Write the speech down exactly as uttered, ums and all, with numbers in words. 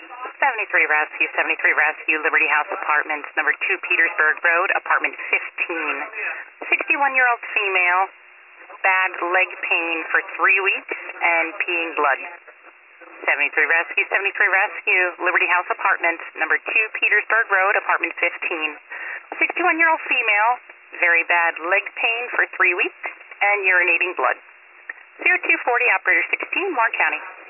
seventy-three Rescue, seventy-three Rescue, Liberty House Apartments, number two Petersburg Road, apartment fifteen. sixty-one-year-old female, bad leg pain for three weeks and peeing blood. seventy-three Rescue, seventy-three Rescue, Liberty House Apartments, number two Petersburg Road, apartment fifteen. sixty-one-year-old female, very bad leg pain for three weeks and urinating blood. zero two forty, operator sixteen, Warren County.